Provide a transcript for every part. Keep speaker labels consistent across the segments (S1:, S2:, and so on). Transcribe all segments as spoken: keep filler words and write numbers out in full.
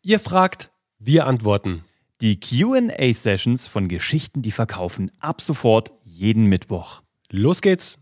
S1: Ihr fragt, wir antworten.
S2: Die Q and A-Sessions von Geschichten, die verkaufen, ab sofort jeden Mittwoch.
S1: Los geht's!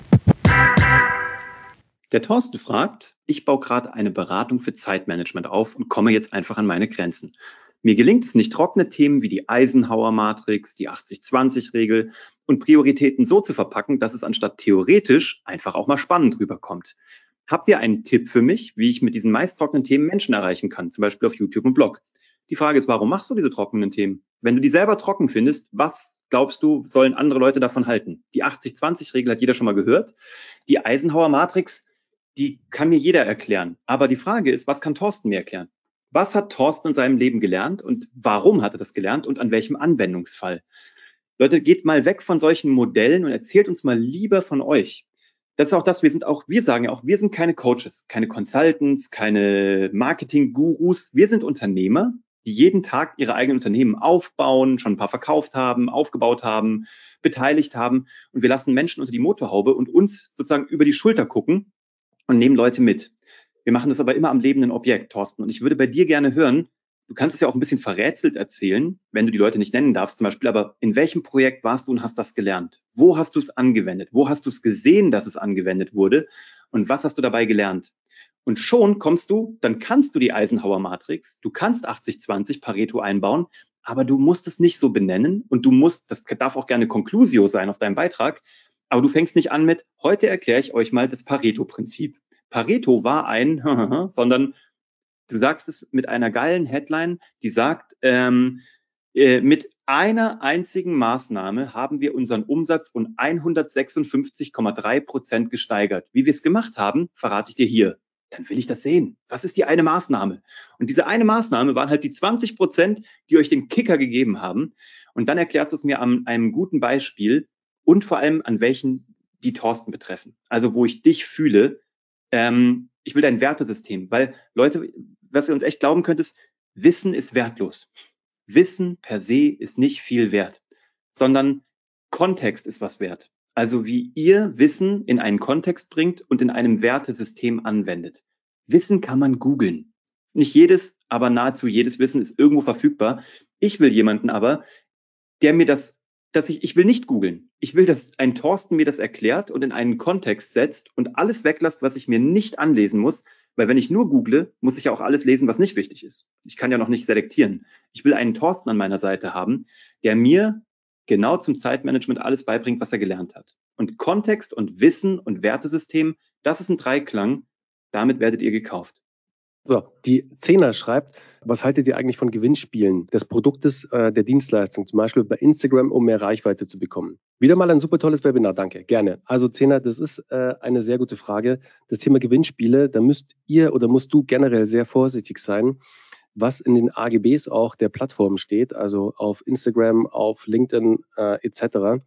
S3: Der Thorsten fragt, ich baue gerade eine Beratung für Zeitmanagement auf und komme jetzt einfach an meine Grenzen. Mir gelingt es nicht, trockene Themen wie die Eisenhower-Matrix, die achtzig zwanzig Regel und Prioritäten so zu verpacken, dass es anstatt theoretisch einfach auch mal spannend rüberkommt. Habt ihr einen Tipp für mich, wie ich mit diesen meist trockenen Themen Menschen erreichen kann, zum Beispiel auf YouTube und Blog? Die Frage ist, warum machst du diese trockenen Themen? Wenn du die selber trocken findest, was glaubst du, sollen andere Leute davon halten? Die achtzig zwanzig Regel hat jeder schon mal gehört. Die Eisenhower-Matrix, die kann mir jeder erklären. Aber die Frage ist, was kann Thorsten mir erklären? Was hat Thorsten in seinem Leben gelernt und warum hat er das gelernt und an welchem Anwendungsfall? Leute, geht mal weg von solchen Modellen und erzählt uns mal lieber von euch. Das ist auch das, wir sind auch, wir sagen ja auch, wir sind keine Coaches, keine Consultants, keine Marketing-Gurus. Wir sind Unternehmer, die jeden Tag ihre eigenen Unternehmen aufbauen, schon ein paar verkauft haben, aufgebaut haben, beteiligt haben. Und wir lassen Menschen unter die Motorhaube und uns sozusagen über die Schulter gucken und nehmen Leute mit. Wir machen das aber immer am lebenden Objekt, Thorsten. Und ich würde bei dir gerne hören, du kannst es ja auch ein bisschen verrätselt erzählen, wenn du die Leute nicht nennen darfst zum Beispiel, aber in welchem Projekt warst du und hast das gelernt? Wo hast du es angewendet? Wo hast du es gesehen, dass es angewendet wurde? Und was hast du dabei gelernt? Und schon kommst du, dann kannst du die Eisenhower-Matrix, du kannst achtzig zwanzig Pareto einbauen, aber du musst es nicht so benennen und du musst, das darf auch gerne Conclusio sein aus deinem Beitrag, aber du fängst nicht an mit, heute erkläre ich euch mal das Pareto-Prinzip. Pareto war ein, sondern du sagst es mit einer geilen Headline, die sagt, ähm, äh, mit einer einzigen Maßnahme haben wir unseren Umsatz um hundertsechsundfünfzig Komma drei Prozent gesteigert. Wie wir es gemacht haben, verrate ich dir hier. Dann will ich das sehen. Was ist die eine Maßnahme? Und diese eine Maßnahme waren halt die zwanzig Prozent, die euch den Kicker gegeben haben. Und dann erklärst du es mir an einem guten Beispiel und vor allem an welchen die Thorsten betreffen. Also wo ich dich fühle, ähm, ich will dein Wertesystem, weil Leute, was ihr uns echt glauben könnt, ist, Wissen ist wertlos. Wissen per se ist nicht viel wert, sondern Kontext ist was wert. Also wie ihr Wissen in einen Kontext bringt und in einem Wertesystem anwendet. Wissen kann man googeln. Nicht jedes, aber nahezu jedes Wissen ist irgendwo verfügbar. Ich will jemanden aber, der mir das dass ich, ich will nicht googeln. Ich will, dass ein Thorsten mir das erklärt und in einen Kontext setzt und alles weglässt, was ich mir nicht anlesen muss, weil wenn ich nur google, muss ich ja auch alles lesen, was nicht wichtig ist. Ich kann ja noch nicht selektieren. Ich will einen Thorsten an meiner Seite haben, der mir genau zum Zeitmanagement alles beibringt, was er gelernt hat. Und Kontext und Wissen und Wertesystem, das ist ein Dreiklang. Damit werdet ihr gekauft.
S4: So, die Zehner schreibt, was haltet ihr eigentlich von Gewinnspielen des Produktes, äh, der Dienstleistung, zum Beispiel bei Instagram, um mehr Reichweite zu bekommen? Wieder mal ein super tolles Webinar, danke, gerne. Also Zehner, das ist äh, eine sehr gute Frage. Das Thema Gewinnspiele, da müsst ihr oder musst du generell sehr vorsichtig sein, was in den A G Bs auch der Plattform steht, also auf Instagram, auf LinkedIn äh, et cetera.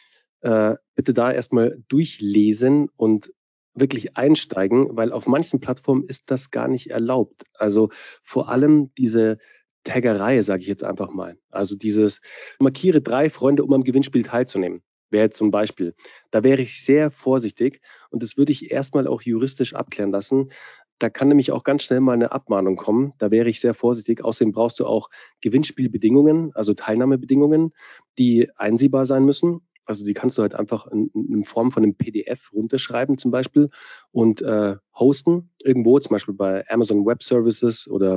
S4: Äh, bitte da erstmal durchlesen und wirklich einsteigen, weil auf manchen Plattformen ist das gar nicht erlaubt. Also vor allem diese Taggerei, sage ich jetzt einfach mal. Also dieses markiere drei Freunde, um am Gewinnspiel teilzunehmen, wäre jetzt zum Beispiel. Da wäre ich sehr vorsichtig und das würde ich erstmal auch juristisch abklären lassen. Da kann nämlich auch ganz schnell mal eine Abmahnung kommen. Da wäre ich sehr vorsichtig. Außerdem brauchst du auch Gewinnspielbedingungen, also Teilnahmebedingungen, die einsehbar sein müssen. Also die kannst du halt einfach in, in Form von einem P D F runterschreiben zum Beispiel und äh, hosten irgendwo, zum Beispiel bei Amazon Web Services oder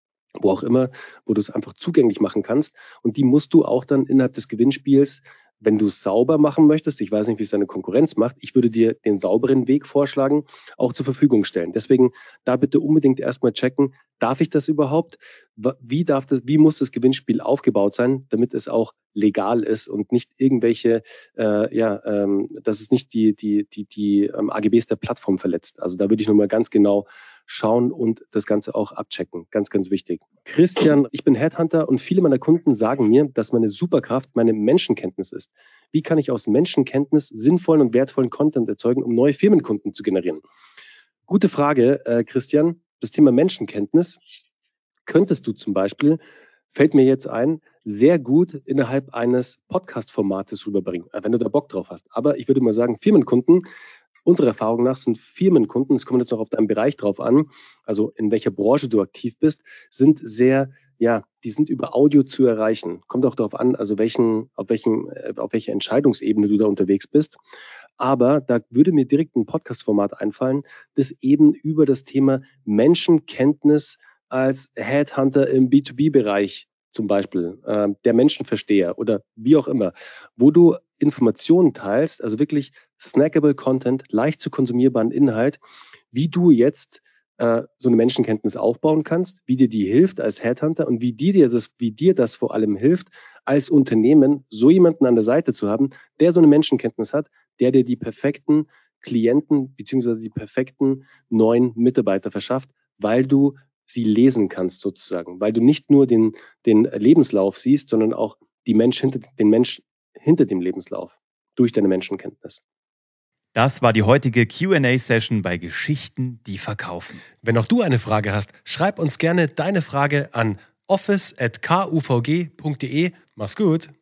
S4: wo auch immer, wo du es einfach zugänglich machen kannst. Und die musst du auch dann innerhalb des Gewinnspiels, wenn du es sauber machen möchtest, ich weiß nicht, wie es deine Konkurrenz macht, ich würde dir den sauberen Weg vorschlagen, auch zur Verfügung stellen. Deswegen da bitte unbedingt erstmal checken, darf ich das überhaupt? Wie darf das, wie muss das Gewinnspiel aufgebaut sein, damit es auch legal ist und nicht irgendwelche, äh, ja, ähm, dass es nicht die, die, die, die ähm, A G Bs der Plattform verletzt. Also da würde ich nochmal ganz genau schauen und das Ganze auch abchecken. Ganz, ganz wichtig. Christian, ich bin Headhunter und viele meiner Kunden sagen mir, dass meine Superkraft meine Menschenkenntnis ist. Wie kann ich aus Menschenkenntnis sinnvollen und wertvollen Content erzeugen, um neue Firmenkunden zu generieren? Gute Frage, äh, Christian. Das Thema Menschenkenntnis könntest du zum Beispiel, fällt mir jetzt ein, sehr gut innerhalb eines Podcast-Formates rüberbringen, wenn du da Bock drauf hast. Aber ich würde mal sagen, Firmenkunden Unserer Erfahrung nach sind Firmenkunden, es kommt jetzt noch auf deinen Bereich drauf an, also in welcher Branche du aktiv bist, sind sehr, ja, die sind über Audio zu erreichen. Kommt auch darauf an, also welchen, auf welchen, auf welcher Entscheidungsebene du da unterwegs bist. Aber da würde mir direkt ein Podcast-Format einfallen, das eben über das Thema Menschenkenntnis als Headhunter im B zwei B-Bereich zum Beispiel, äh, der Menschenversteher oder wie auch immer, wo du Informationen teilst, also wirklich snackable Content, leicht zu konsumierbaren Inhalt, wie du jetzt äh, so eine Menschenkenntnis aufbauen kannst, wie dir die hilft als Headhunter und wie dir, dir das, wie dir das vor allem hilft, als Unternehmen so jemanden an der Seite zu haben, der so eine Menschenkenntnis hat, der dir die perfekten Klienten beziehungsweise die perfekten neuen Mitarbeiter verschafft, weil du sie lesen kannst sozusagen, weil du nicht nur den, den Lebenslauf siehst, sondern auch die Mensch hinter, den Mensch hinter dem Lebenslauf durch deine Menschenkenntnis.
S2: Das war die heutige Q and A-Session bei Geschichten, die verkaufen.
S1: Wenn auch du eine Frage hast, schreib uns gerne deine Frage an office at k u v g punkt d e. Mach's gut!